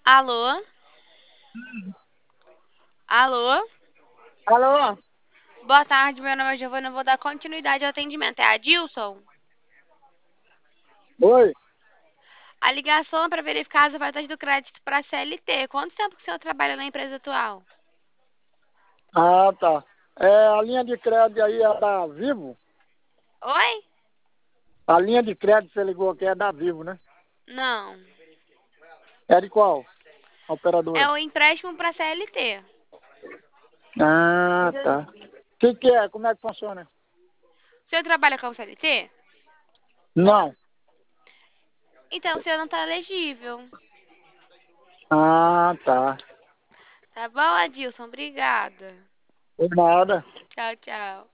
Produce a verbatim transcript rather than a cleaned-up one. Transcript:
Alô? Alô? Alô? Boa tarde, meu nome é Giovana, eu vou dar continuidade ao atendimento. É a Dilson? Oi? A ligação é para verificar as ofertas do crédito para a C L T. Quanto tempo que o senhor trabalha na empresa atual? Ah, tá. É, a linha de crédito aí é da Vivo? Oi? A linha de crédito que você ligou aqui é da Vivo, né? Não. É de qual? É Operadora? o empréstimo para a C L T. Ah, tá. O que, que é? Como é que funciona? O senhor trabalha com a C L T? Não. Então o senhor não está elegível. Ah, tá. Tá bom, Adilson? Obrigada. Por nada. Tchau, tchau.